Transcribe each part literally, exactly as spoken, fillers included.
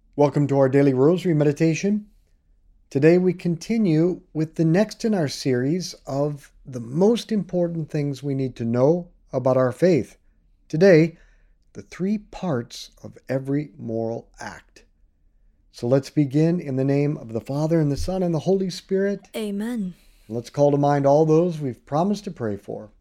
Welcome to our daily rosary meditation. Today we continue with the next in our series of the most important things we need to know about our faith. Today, the three parts of every moral act. So let's begin in the name of the Father, and the Son, and the Holy Spirit. Amen. Let's call to mind all those we've promised to pray for.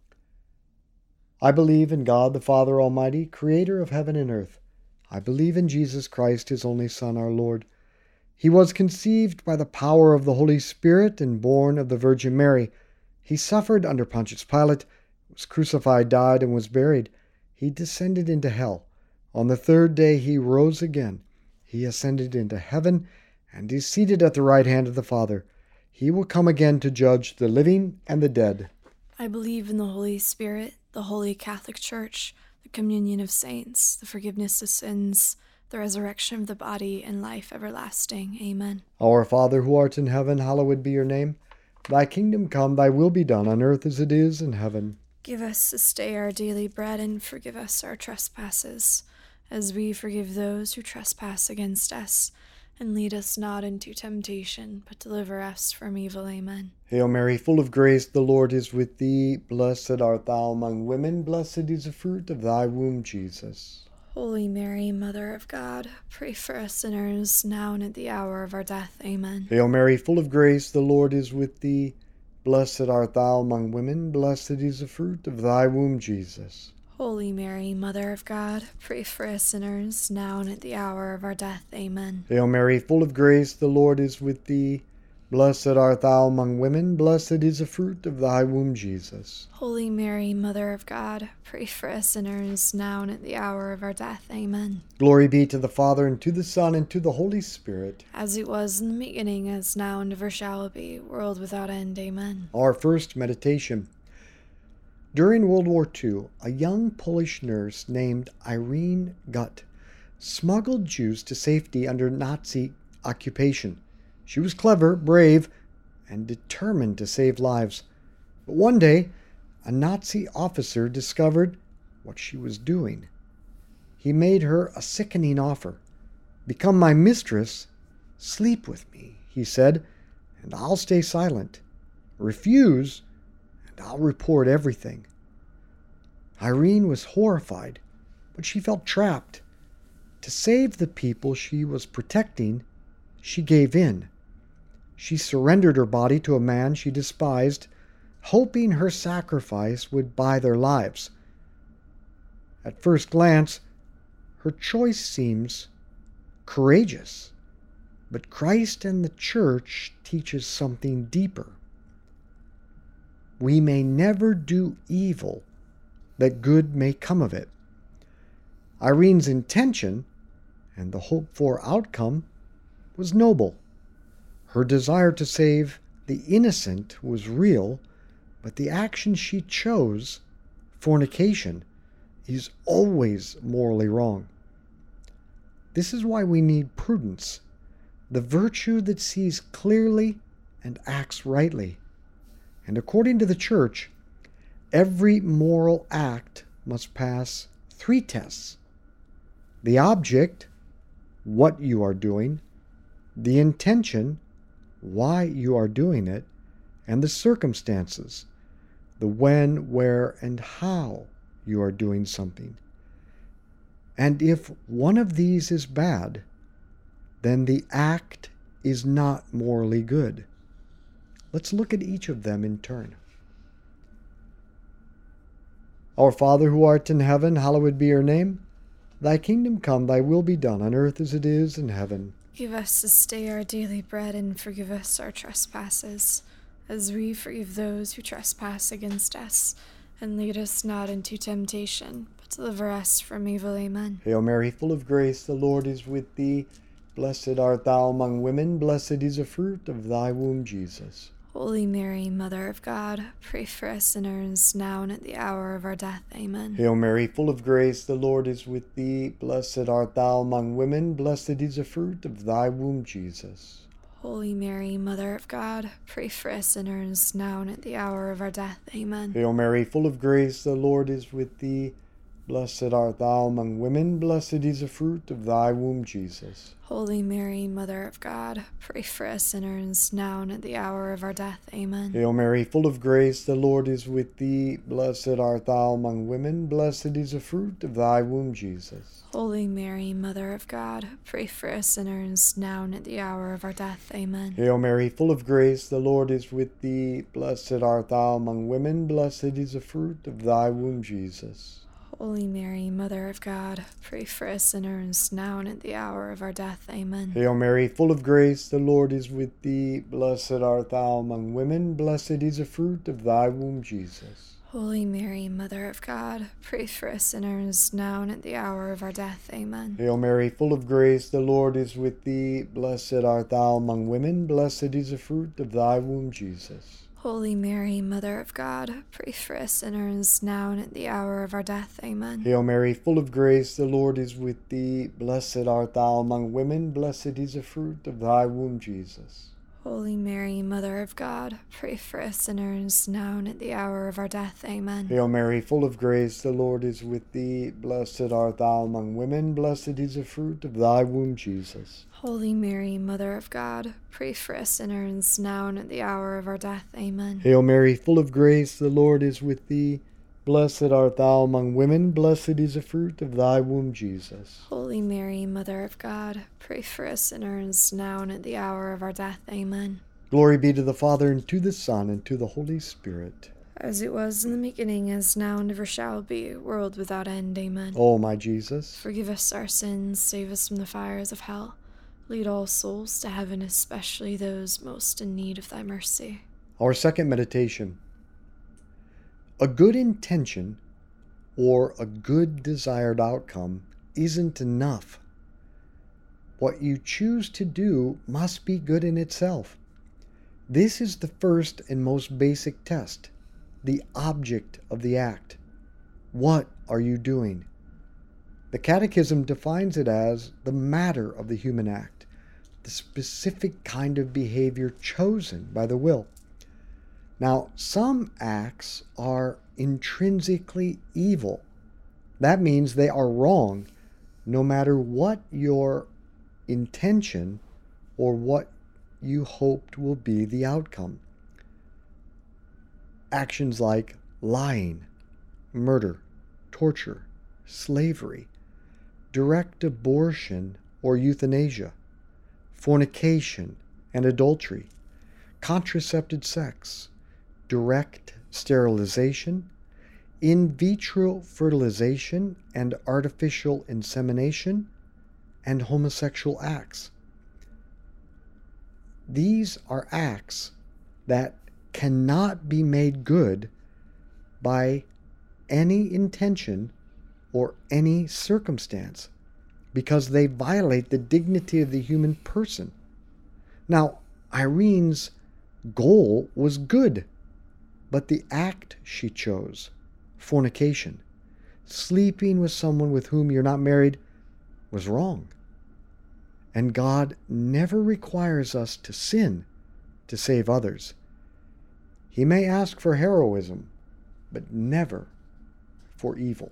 I believe in God the Father Almighty, creator of heaven and earth. I believe in Jesus Christ, his only Son, our Lord. He was conceived by the power of the Holy Spirit and born of the Virgin Mary. He suffered under Pontius Pilate, was crucified, died, and was buried. He descended into hell. On the third day he rose again. He ascended into heaven and is seated at the right hand of the Father. He will come again to judge the living and the dead. I believe in the Holy Spirit, the Holy Catholic Church, the communion of saints, the forgiveness of sins, the resurrection of the body, and life everlasting. Amen. Our Father, who art in heaven, hallowed be your name. Thy kingdom come, thy will be done on earth as it is in heaven. Give us this day our daily bread, and forgive us our trespasses, as we forgive those who trespass against us. And lead us not into temptation, but deliver us from evil. Amen. Hail Mary, full of grace, the Lord is with thee. Blessed art thou among women. Blessed is the fruit of thy womb, Jesus. Holy Mary, Mother of God, pray for us sinners, now and at the hour of our death. Amen. Hail Mary, full of grace, the Lord is with thee. Blessed art thou among women. Blessed is the fruit of thy womb, Jesus. Holy Mary, Mother of God, pray for us sinners, now and at the hour of our death. Amen. Hail Mary, full of grace, the Lord is with thee. Blessed art thou among women. Blessed is the fruit of thy womb, Jesus. Holy Mary, Mother of God, pray for us sinners, now and at the hour of our death. Amen. Glory be to the Father, and to the Son, and to the Holy Spirit. As it was in the beginning, as now, and ever shall be, world without end. Amen. Our first meditation. During World War Two, a young Polish nurse named Irene Gutt smuggled Jews to safety under Nazi occupation. She was clever, brave, and determined to save lives. But one day, a Nazi officer discovered what she was doing. He made her a sickening offer. "Become my mistress, sleep with me," he said, "and I'll stay silent. Refuse, I'll report everything." Irene was horrified, but she felt trapped. To save the people she was protecting, she gave in. She surrendered her body to a man she despised, hoping her sacrifice would buy their lives. At first glance, her choice seems courageous, but Christ and the Church teaches something deeper. We may never do evil, that good may come of it. Irene's intention, and the hoped-for outcome, was noble. Her desire to save the innocent was real, but the action she chose, fornication, is always morally wrong. This is why we need prudence, the virtue that sees clearly and acts rightly. And according to the Church, every moral act must pass three tests: the object, what you are doing; the intention, why you are doing it; and the circumstances, the when, where, and how you are doing something. And if one of these is bad, then the act is not morally good. Let's look at each of them in turn. Our Father, who art in heaven, hallowed be your name. Thy kingdom come, thy will be done on earth as it is in heaven. Give us this day our daily bread, and forgive us our trespasses, as we forgive those who trespass against us. And lead us not into temptation, but deliver us from evil. Amen. Hail Mary, full of grace, the Lord is with thee. Blessed art thou among women. Blessed is the fruit of thy womb, Jesus. Holy Mary, Mother of God, pray for us sinners, now and at the hour of our death. Amen. Hail Mary, full of grace, the Lord is with thee. Blessed art thou among women. Blessed is the fruit of thy womb, Jesus. Holy Mary, Mother of God, pray for us sinners, now and at the hour of our death. Amen. Hail Mary, full of grace, the Lord is with thee. blessed art thou among women, blessed is the fruit of thy womb, Jesus. Holy Mary, Mother of God, pray for us sinners, now and at the hour of our death. Amen. Hail Mary, full of grace, the Lord is with thee. Blessed art thou among women, blessed is the fruit of thy womb, Jesus. Holy Mary, Mother of God, pray for us sinners, now and at the hour of our death. Amen. Hail Mary, full of grace, the Lord is with thee. Blessed art thou among women, blessed is the fruit of thy womb, Jesus. Holy Mary, Mother of God, pray for us sinners, now and at the hour of our death. Amen. Hail Mary, full of grace, the Lord is with thee. Blessed art thou among women, blessed is the fruit of thy womb, Jesus. Holy Mary, Mother of God, pray for us sinners, now and at the hour of our death. Amen. Hail Mary, full of grace, the Lord is with thee. Blessed art thou among women, blessed is the fruit of thy womb, Jesus. Holy Mary, Mother of God, pray for us sinners, now and at the hour of our death. Amen. Hail Mary, full of grace, the Lord is with thee. Blessed art thou among women, blessed is the fruit of thy womb, Jesus. Holy Mary, Mother of God, pray for us sinners, now and at the hour of our death. Amen. Hail Mary, full of grace, the Lord is with thee. Blessed art thou among women, blessed is the fruit of thy womb, Jesus. Holy Mary, Mother of God, pray for us sinners, now and at the hour of our death. Amen. Hail Mary, full of grace, the Lord is with thee. Blessed art thou among women, blessed is the fruit of thy womb, Jesus. Holy Mary, Mother of God, pray for us sinners, now and at the hour of our death. Amen. Glory be to the Father, and to the Son, and to the Holy Spirit. As it was in the beginning, as now, and ever shall be, world without end. Amen. O my Jesus, forgive us our sins, save us from the fires of hell. Lead all souls to heaven, especially those most in need of thy mercy. Our second meditation. A good intention or a good desired outcome isn't enough. What you choose to do must be good in itself. This is the first and most basic test, the object of the act. What are you doing? The Catechism defines it as the matter of the human act, the specific kind of behavior chosen by the will. Now, some acts are intrinsically evil. That means they are wrong, no matter what your intention or what you hoped will be the outcome. Actions like lying, murder, torture, slavery, direct abortion or euthanasia, fornication and adultery, contracepted sex, direct sterilization, in vitro fertilization and artificial insemination, and homosexual acts. These are acts that cannot be made good by any intention or any circumstance because they violate the dignity of the human person. Now, Irene's goal was good, but the act she chose, fornication, sleeping with someone with whom you're not married, was wrong. And God never requires us to sin to save others. He may ask for heroism, but never for evil.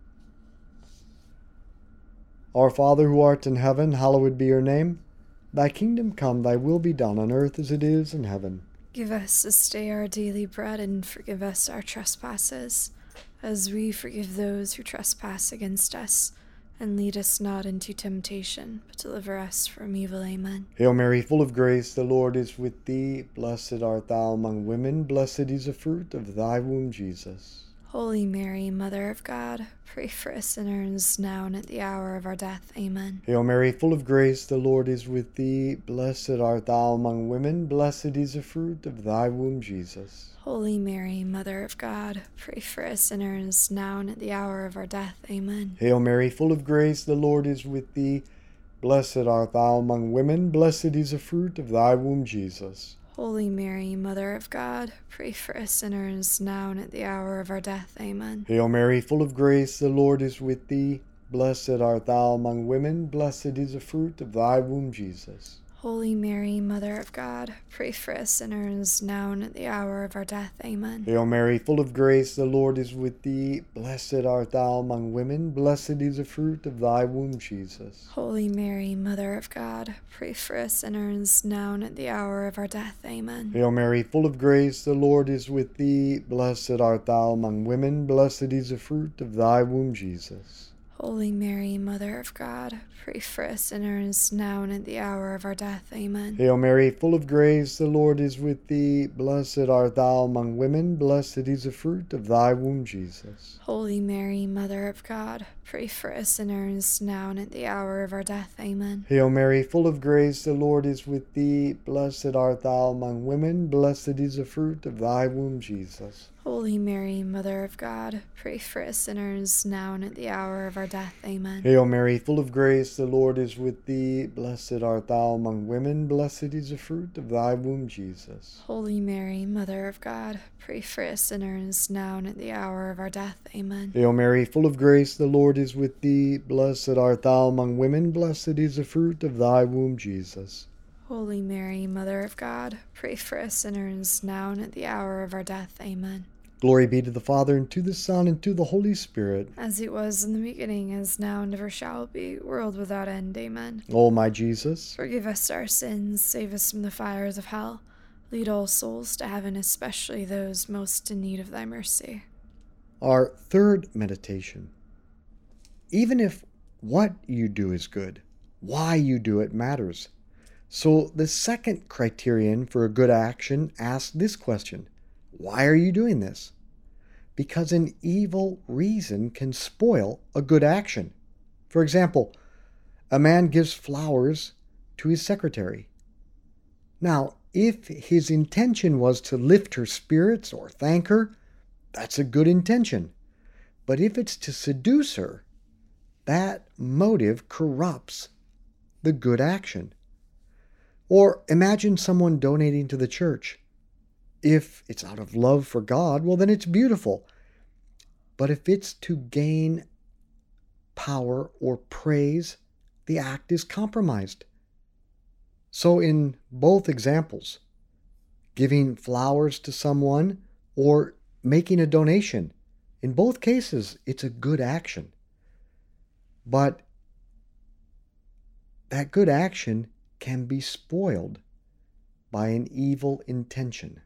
Our Father who art in heaven, hallowed be your name. Thy kingdom come, thy will be done on earth as it is in heaven. Give us this day our daily bread, and forgive us our trespasses, as we forgive those who trespass against us. And lead us not into temptation, but deliver us from evil. Amen. Hail Mary, full of grace, the Lord is with thee. Blessed art thou among women, blessed is the fruit of thy womb, Jesus. Holy Mary, Mother of God, pray for us sinners, now and at the hour of our death. Amen. Hail Mary, full of grace, the Lord is with thee. Blessed art thou among women, blessed is the fruit of thy womb, Jesus. Holy Mary, Mother of God, pray for us sinners, now and at the hour of our death. Amen. Hail Mary, full of grace, the Lord is with thee. Blessed art thou among women, blessed is the fruit of thy womb, Jesus. Holy Mary, Mother of God, pray for us sinners, now and at the hour of our death. Amen. Hail Mary, full of grace, the Lord is with thee. Blessed art thou among women, blessed is the fruit of thy womb, Jesus. Holy Mary, Mother of God, pray for us sinners, now and at the hour of our death. Amen. Hail Mary, full of grace, the Lord is with thee. Blessed art thou among women, blessed is the fruit of thy womb, Jesus. Holy Mary, Mother of God, pray for us sinners, now and at the hour of our death. Amen. Hail Mary, full of grace, the Lord is with thee. Blessed art thou among women, blessed is the fruit of thy womb, Jesus. Holy Mary, Mother of God, pray for us sinners, now and at the hour of our death. Amen. Hail Mary, full of grace, the Lord is with thee. Blessed art thou among women, blessed is the fruit of thy womb, Jesus. Holy Mary, Mother of God, pray for us sinners, now and at the hour of our death. Amen. Hail Mary, full of grace, the Lord is with thee. Blessed art thou among women, blessed is the fruit of thy womb, Jesus. Holy Mary, Mother of God, pray for us sinners, now and at the hour of our death. Amen. Hail Mary, full of grace, the Lord is with thee. Blessed art thou among women, blessed is the fruit of thy womb, Jesus. Holy Mary, Mother of God, pray for us sinners, now and at the hour of our death. Amen. Hail Mary, full of grace, the Lord is with thee. Blessed art thou among women, blessed is the fruit of thy womb, Jesus. Holy Mary, Mother of God, pray for us sinners, now and at the hour of our death. Amen. Glory be to the Father, and to the Son, and to the Holy Spirit. As it was in the beginning, is now, and ever shall be, world without end. Amen. O my Jesus, forgive us our sins, save us from the fires of hell. Lead all souls to heaven, especially those most in need of thy mercy. Our third meditation. Even if what you do is good, why you do it matters. So the second criterion for a good action asks this question: why are you doing this? Because an evil reason can spoil a good action. For example, a man gives flowers to his secretary. Now, if his intention was to lift her spirits or thank her, that's a good intention. But if it's to seduce her, that motive corrupts the good action. Or imagine someone donating to the church. If it's out of love for God, well, then it's beautiful. But if it's to gain power or praise, the act is compromised. So in both examples, giving flowers to someone or making a donation, in both cases, it's a good action. But that good action can be spoiled by an evil intention.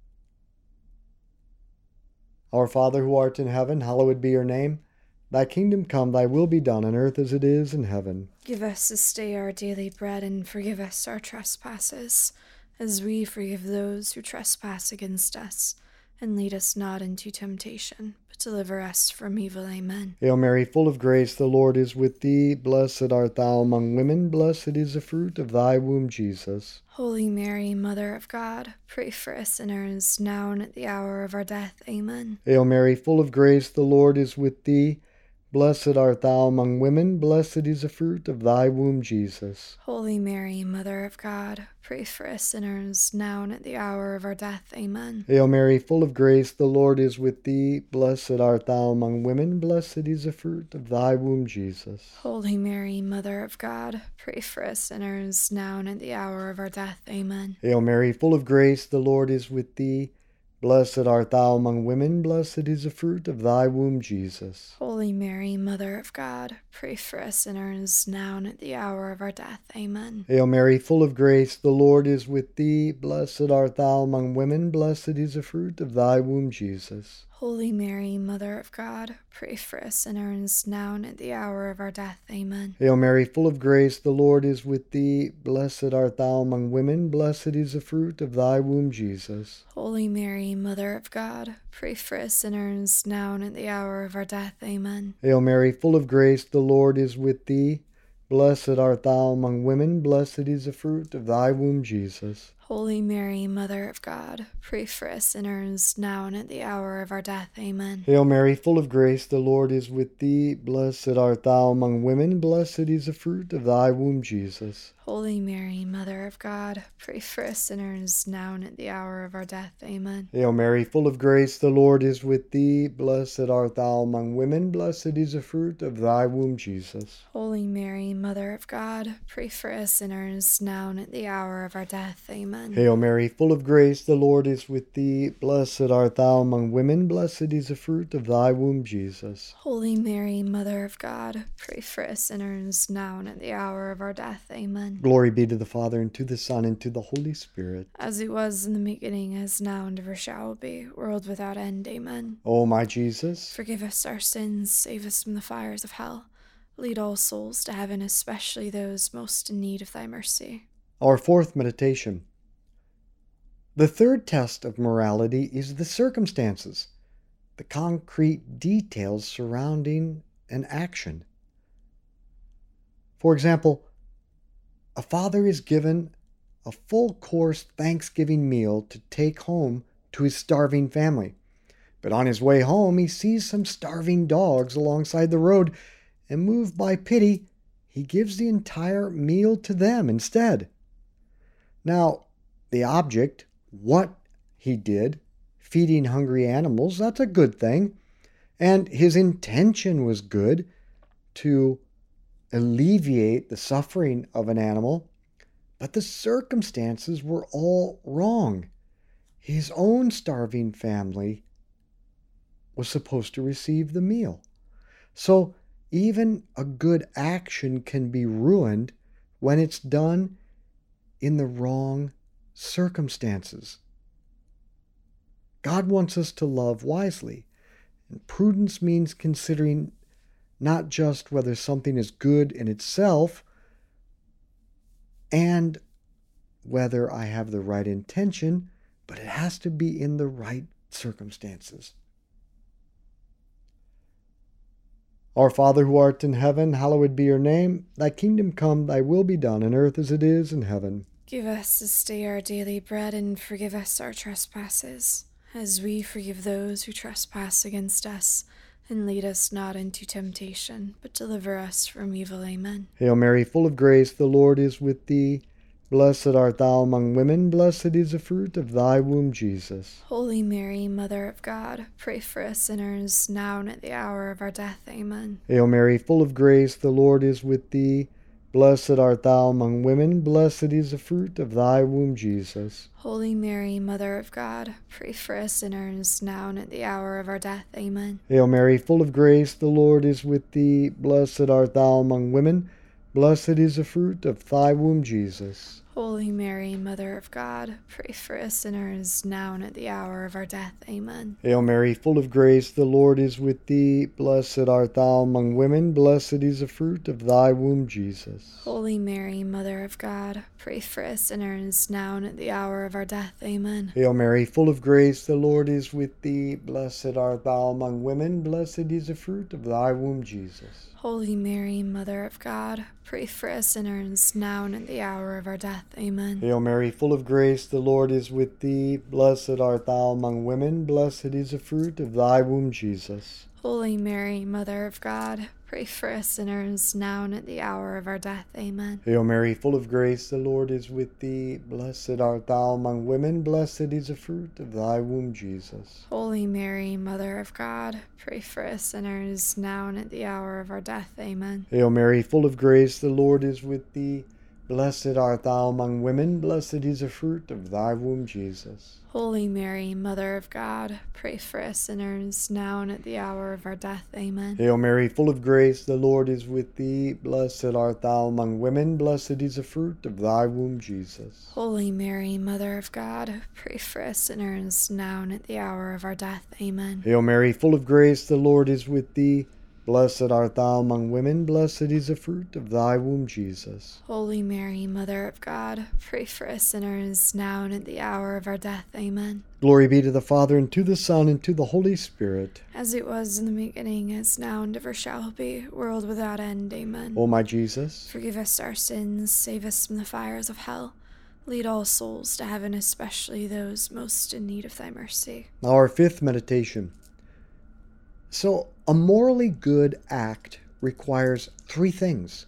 Our Father who art in heaven, hallowed be your name. Thy kingdom come, thy will be done on earth as it is in heaven. Give us this day our daily bread, and forgive us our trespasses, as we forgive those who trespass against us. And lead us not into temptation, but deliver us from evil. Amen. Hail Mary, full of grace, the Lord is with thee. Blessed art thou among women, blessed is the fruit of thy womb, Jesus. Holy Mary, Mother of God, pray for us sinners, now and at the hour of our death. Amen. Hail Mary, full of grace, the Lord is with thee. Blessed art thou among women, blessed is the fruit of thy womb, Jesus. Holy Mary, Mother of God, pray for us sinners, now and at the hour of our death. Amen. Hail Mary, full of grace, the Lord is with thee. Blessed art thou among women, blessed is the fruit of thy womb, Jesus. Holy Mary, Mother of God, pray for us sinners, now and at the hour of our death. Amen. Hail Mary, full of grace, the Lord is with thee. Blessed art thou among women, blessed is the fruit of thy womb, Jesus. Holy Mary, Mother of God, pray for us sinners, now and at the hour of our death. Amen. Hail Mary, full of grace, the Lord is with thee. Blessed art thou among women, blessed is the fruit of thy womb, Jesus. Holy Mary, Mother of God, pray for us sinners, now and at the hour of our death. Amen. Hail Mary, full of grace, the Lord is with thee. Blessed art thou among women, blessed is the fruit of thy womb, Jesus. Holy Mary, Mother of God, pray for us sinners, now and at the hour of our death. Amen. Hail Mary, full of grace, the Lord is with thee. Blessed art thou among women, blessed is the fruit of thy womb, Jesus. Holy Mary, Mother of God, pray for us sinners, now and at the hour of our death. Amen. Hail Mary, full of grace, the Lord is with thee. Blessed art thou among women, blessed is the fruit of thy womb, Jesus. Holy Mary, Mother of God, pray for us sinners, now and at the hour of our death. Amen. Hail Mary, full of grace, the Lord is with thee. Blessed art thou among women, blessed is the fruit of thy womb, Jesus. Holy Mary, Mother of God, pray for us sinners, now and at the hour of our death. Amen. Hail Mary, full of grace, the Lord is with thee. Blessed art thou among women, blessed is the fruit of thy womb, Jesus. Holy Mary, Mother of God, pray for us sinners, now and at the hour of our death. Amen. Glory be to the Father, and to the Son, and to the Holy Spirit. As it was in the beginning, as now, and ever shall be, world without end. Amen. O my Jesus, Forgive us our sins, save us from the fires of hell. Lead all souls to heaven, especially those most in need of thy mercy. our fourth meditation. The third test of morality is the circumstances, the concrete details surrounding an action. For example, a father is given a full-course Thanksgiving meal to take home to his starving family. But on his way home, he sees some starving dogs alongside the road, and moved by pity, he gives the entire meal to them instead. Now, the object, what he did, feeding hungry animals, that's a good thing. And his intention was good, to alleviate the suffering of an animal. But the circumstances were all wrong. His own starving family was supposed to receive the meal. So even a good action can be ruined when it's done in the wrong circumstances. God wants us to love wisely, and prudence means considering not just whether something is good in itself and whether I have the right intention, but it has to be in the right circumstances. Our Father who art in heaven, hallowed be your name. Thy kingdom come, thy will be done on earth as it is in heaven. Give us this day our daily bread, and forgive us our trespasses, as we forgive those who trespass against us. And lead us not into temptation, but deliver us from evil. Amen. Hail Mary, full of grace, the Lord is with thee. Blessed art thou among women, blessed is the fruit of thy womb, Jesus. Holy Mary, Mother of God, pray for us sinners, now and at the hour of our death. Amen. Hail Mary, full of grace, the Lord is with thee. Blessed art thou among women, blessed is the fruit of thy womb, Jesus. Holy Mary, Mother of God, pray for us sinners, now and at the hour of our death. Amen. Hail Mary, full of grace, the Lord is with thee. Blessed art thou among women, blessed is the fruit of thy womb, Jesus. Holy Mary, Mother of God, pray for us sinners, now and at the hour of our death. Amen. Hail Mary, full of grace, the Lord is with thee. Blessed art thou among women, blessed is the fruit of thy womb, Jesus. Holy Mary, Mother of God, pray for us sinners, now and at the hour of our death. Amen. Hail Mary, full of grace, the Lord is with thee. Blessed art thou among women, blessed is the fruit of thy womb, Jesus. Holy Mary, Mother of God, pray for us sinners, now and at the hour of our death. Amen. Hail Mary, full of grace, the Lord is with thee. Blessed art thou among women, blessed is the fruit of thy womb, Jesus. Holy Mary, Mother of God, pray for us sinners, now and at the hour of our death. Amen. Hail Mary, full of grace, the Lord is with thee. Blessed art thou among women, blessed is the fruit of thy womb, Jesus. Holy Mary, Mother of God, pray for us sinners, now and at the hour of our death. Amen. Hail Mary, full of grace, the Lord is with thee. Blessed art thou among women, blessed is the fruit of thy womb, Jesus. Holy Mary, Mother of God, pray for us sinners, now and at the hour of our death. Amen. Hail Mary, full of grace, the Lord is with thee. Blessed art thou among women, blessed is the fruit of thy womb, Jesus. Holy Mary, Mother of God, pray for us sinners, now and at the hour of our death. Amen. Hail Mary, full of grace, the Lord is with thee. Blessed art thou among women, blessed is the fruit of thy womb, Jesus. Holy Mary, Mother of God, pray for us sinners, now and at the hour of our death. Amen. Glory be to the Father, and to the Son, and to the Holy Spirit. As it was in the beginning, as now, and ever shall be, world without end. Amen. O my Jesus, Forgive us our sins, save us from the fires of hell. Lead all souls to heaven, especially those most in need of thy mercy. Our fifth meditation. So, a morally good act requires three things.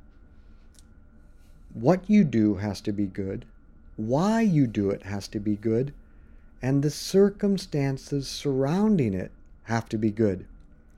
What you do has to be good, why you do it has to be good, and the circumstances surrounding it have to be good.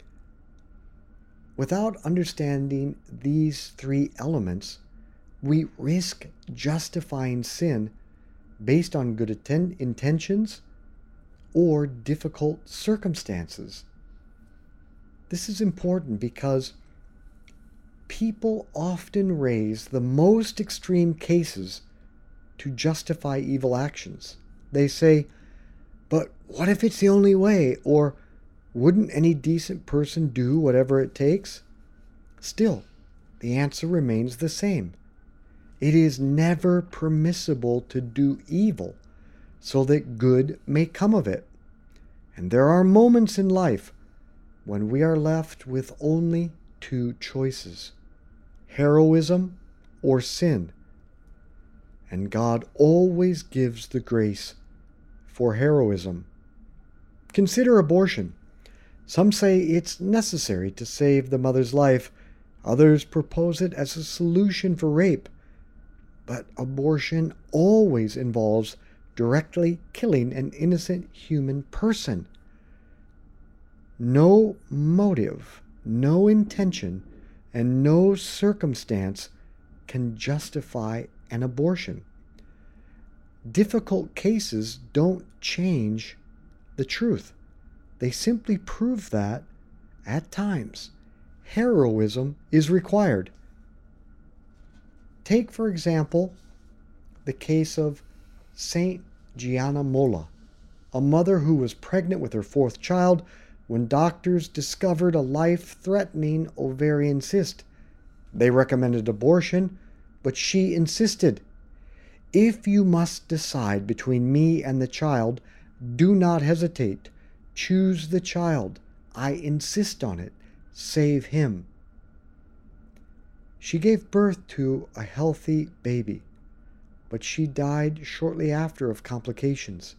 Without understanding these three elements, we risk justifying sin based on good atten- intentions or difficult circumstances. This is important because people often raise the most extreme cases to justify evil actions. They say, but what if it's the only way? Or wouldn't any decent person do whatever it takes? Still, the answer remains the same. It is never permissible to do evil so that good may come of it. And there are moments in life when we are left with only two choices: heroism or sin. And God always gives the grace for heroism. Consider abortion. Some say it's necessary to save the mother's life. Others propose it as a solution for rape. But abortion always involves directly killing an innocent human person. No motive, no intention, and no circumstance can justify an abortion. Difficult cases don't change the truth. They simply prove that, at times, heroism is required. Take, for example, the case of Saint Gianna Molla, a mother who was pregnant with her fourth child when doctors discovered a life-threatening ovarian cyst. They recommended abortion, but she insisted, "If you must decide between me and the child, do not hesitate. Choose the child. I insist on it. Save him." She gave birth to a healthy baby, but she died shortly after of complications.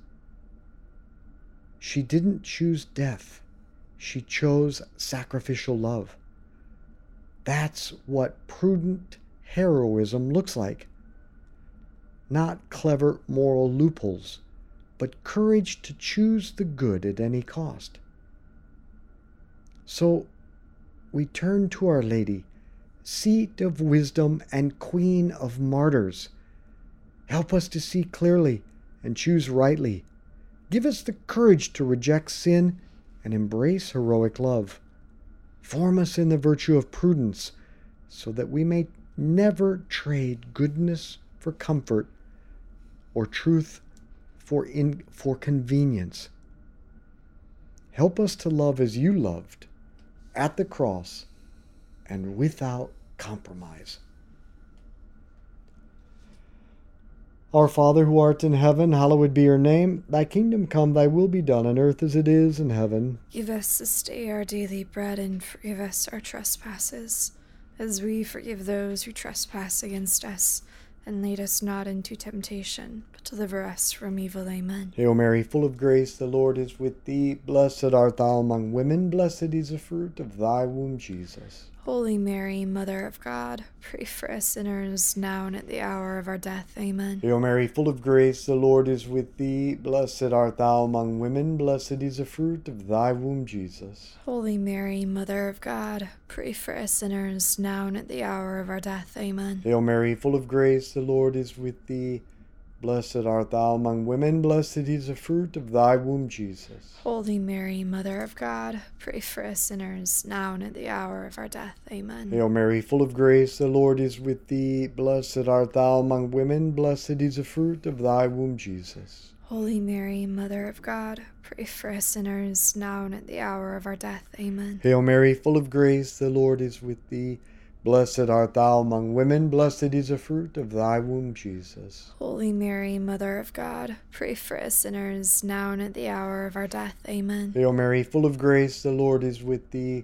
She didn't choose death. She chose sacrificial love. That's what prudent heroism looks like. Not clever moral loopholes, but courage to choose the good at any cost. So we turn to Our Lady, seat of wisdom and queen of martyrs. Help us to see clearly and choose rightly. Give us the courage to reject sin and embrace heroic love. Form us in the virtue of prudence so that we may never trade goodness for comfort or truth for, in, for convenience. Help us to love as you loved, at the cross and without compromise. Our Father who art in heaven, hallowed be your name. Thy kingdom come, thy will be done on earth as it is in heaven. Give us this day our daily bread, and forgive us our trespasses, as we forgive those who trespass against us. And lead us not into temptation, but deliver us from evil. Amen. Hail Mary, full of grace, the Lord is with thee. Blessed art thou among women, blessed is the fruit of thy womb, Jesus. Holy Mary, Mother of God, pray for us sinners, now and at the hour of our death. Amen. Hail Mary, full of grace, the Lord is with thee. Blessed art thou among women, blessed is the fruit of thy womb, Jesus. Holy Mary, Mother of God, pray for us sinners, now and at the hour of our death. Amen. Hail Mary, full of grace, the Lord is with thee. Blessed art thou among women, blessed is the fruit of thy womb, Jesus. Holy Mary, Mother of God, pray for us sinners, now and at the hour of our death. Amen. Hail Mary, full of grace, the Lord is with thee. Blessed art thou among women, blessed is the fruit of thy womb, Jesus. Holy Mary, Mother of God, pray for us sinners, now and at the hour of our death. Amen. Hail Mary, full of grace, the Lord is with thee. Blessed art thou among women, blessed is the fruit of thy womb, Jesus. Holy Mary, Mother of God, pray for us sinners, now and at the hour of our death. Amen. Hail Mary, full of grace, the Lord is with thee.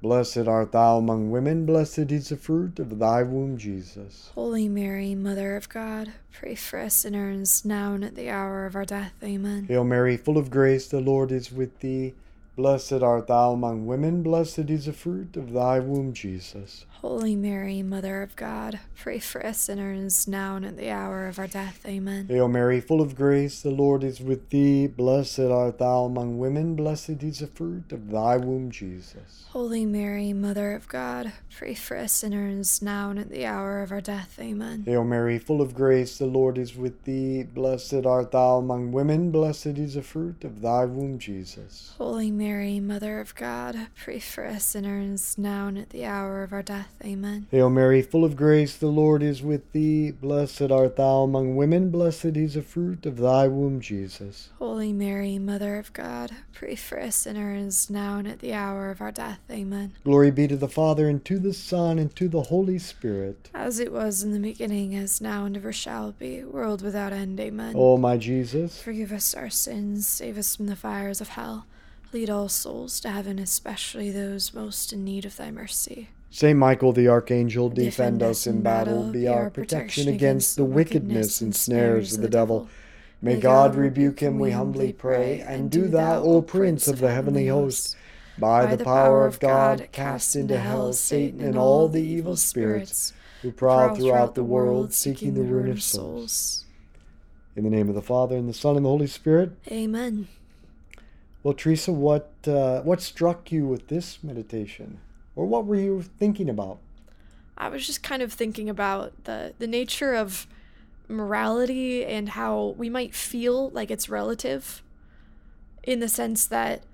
Blessed art thou among women, blessed is the fruit of thy womb, Jesus. Holy Mary, Mother of God, pray for us sinners, now and at the hour of our death. Amen. Hail Mary, full of grace, the Lord is with thee. Blessed art thou among women, blessed is the fruit of thy womb, Jesus. Holy Mary, Mother of God, pray for us sinners, now and at the hour of our death. Amen. Hail Mary, full of grace, the Lord is with thee. Blessed art thou among women, blessed is the fruit of thy womb, Jesus. Holy Mary, Mother of God, pray for us sinners, now and at the hour of our death. Amen. Hail Mary, full of grace, the Lord is with thee. Blessed art thou among women, blessed is the fruit of thy womb, Jesus. Holy Mary, Mother of God, pray for us sinners, now and at the hour of our death. Amen. Hail Mary, full of grace, the Lord is with thee. Blessed art thou among women, blessed is the fruit of thy womb, Jesus. Holy Mary, Mother of God, pray for us sinners, now and at the hour of our death. Amen. Glory be to the Father, and to the Son, and to the Holy Spirit. As it was in the beginning, as now, and ever shall be, world without end. Amen. O my Jesus, forgive us our sins, save us from the fires of hell. Lead all souls to heaven, especially those most in need of thy mercy. Saint Michael the Archangel, defend, Defend us in battle, be our protection against the wickedness and snares of the devil. May God rebuke him, we humbly pray, and do thou, O Prince of the heavenly host, by the power of God, cast into hell Satan and all the evil spirits who prowl throughout the world, seeking the ruin of souls. In the name of the Father, and the Son, and the Holy Spirit. Amen. Well, Teresa, what uh, what struck you with this meditation? Or what were you thinking about? I was just kind of thinking about the, the nature of morality and how we might feel like it's relative, in the sense that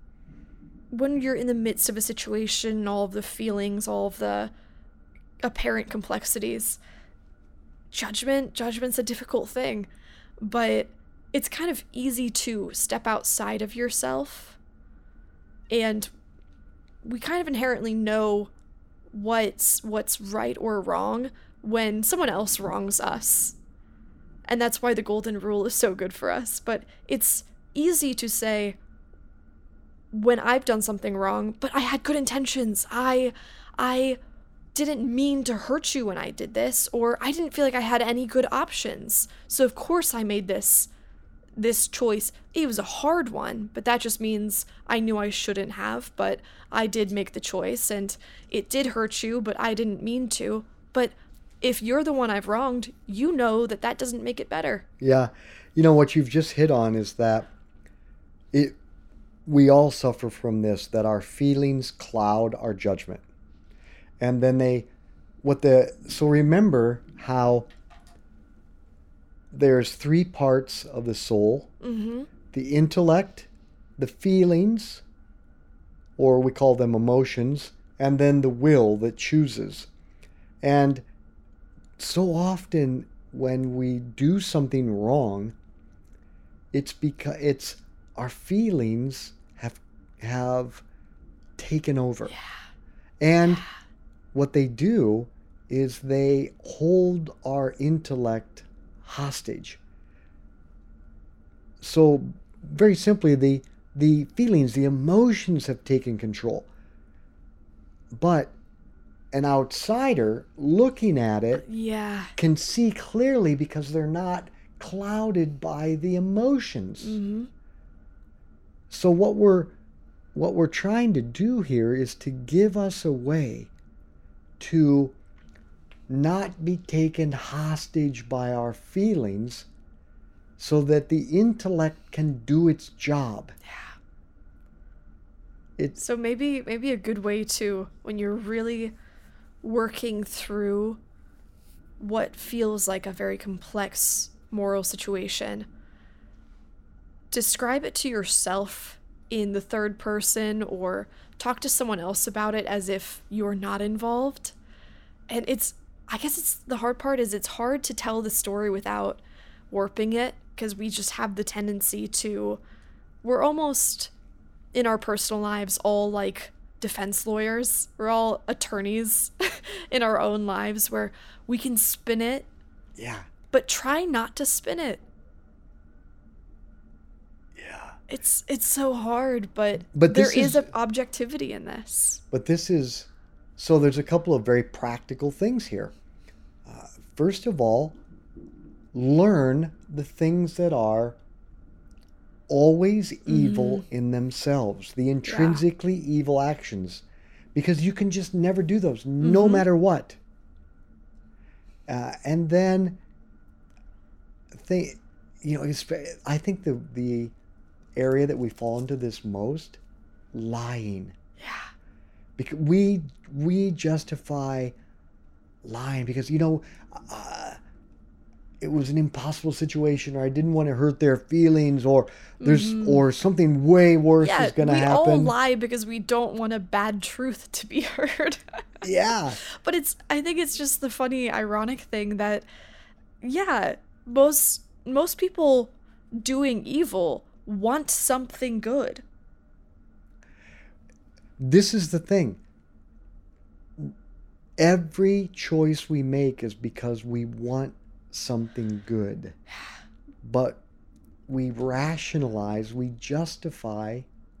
when you're in the midst of a situation, all of the feelings, all of the apparent complexities, judgment, judgment's a difficult thing, but it's kind of easy to step outside of yourself, and we kind of inherently know what's what's right or wrong when someone else wrongs us. And that's why the golden rule is so good for us. But it's easy to say, when I've done something wrong, but I had good intentions. I I didn't mean to hurt you when I did this, or I didn't feel like I had any good options. So of course I made this this choice. It was a hard one, but that just means I knew I shouldn't have, but I did make the choice, and it did hurt you, but I didn't mean to. But if you're the one I've wronged, you know that that doesn't make it better. Yeah. You know, what you've just hit on is that it we all suffer from this, that our feelings cloud our judgment. And then they, what the, so remember how there's three parts of the soul. Mm-hmm. The intellect, the feelings, or we call them emotions, and then the will that chooses. And so often when we do something wrong, it's because it's our feelings have have taken over. Yeah. And yeah. what they do is they hold our intellect hostage. So very simply, the the feelings, the emotions have taken control. But an outsider looking at it yeah. can see clearly because they're not clouded by the emotions. Mm-hmm. So what we're what we're trying to do here is to give us a way to not be taken hostage by our feelings, so that the intellect can do its job. Yeah. It's so maybe maybe a good way to, when you're really working through what feels like a very complex moral situation, describe it to yourself in the third person, or talk to someone else about it as if you're not involved. And it's, I guess it's, the hard part is it's hard to tell the story without warping it, because we just have the tendency to, we're almost in our personal lives all like defense lawyers. We're all attorneys in our own lives, where we can spin it. Yeah. But try not to spin it. Yeah. It's it's so hard, but, But there this is is- an objectivity in this. But this is, so there's a couple of very practical things here. Uh, first of all, learn the things that are always evil in themselves, the intrinsically evil actions, because you can just never do those, no matter what. Uh, and then, they, you know, it's, I think the the area that we fall into this most, lying. Yeah. Because we we justify lying because, you know, uh, it was an impossible situation, or I didn't want to hurt their feelings, or there's or something way worse Yeah, is going to we all happen. lie because we don't want a bad truth to be heard. Yeah. But it's I think it's just the funny, ironic thing that, yeah, most most people doing evil want something good. This is the thing. Every choice we make is because we want something good. But we rationalize, we justify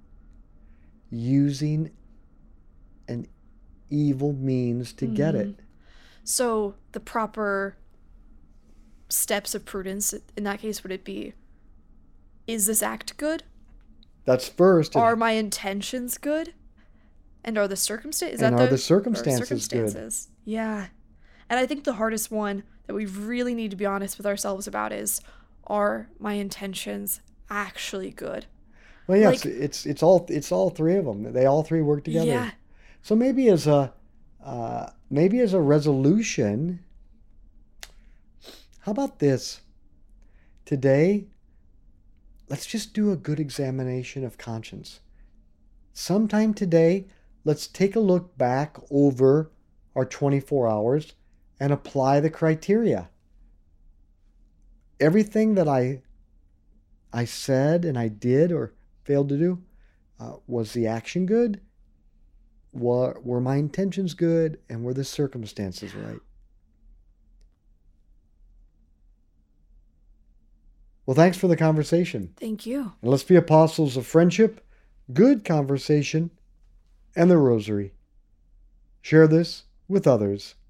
using an evil means to get it. So the proper steps of prudence in that case, would it be, is this act good? That's first. Are my intentions good? And are the circumstances And are the circumstances good? Yeah. And I think the hardest one that we really need to be honest with ourselves about is, are my intentions actually good? Well, yeah, Like- it's, it's it's all it's all three of them. They all three work together. Yeah. So maybe as a uh, maybe as a resolution, how about this? Today, let's just do a good examination of conscience. Sometime today, let's take a look back over our twenty-four hours and apply the criteria. Everything that I I said and I did or failed to do, uh, was the action good? Were, were my intentions good? And were the circumstances right? Well, thanks for the conversation. Thank you. And let's be apostles of friendship, good conversation, and the rosary. Share this with others.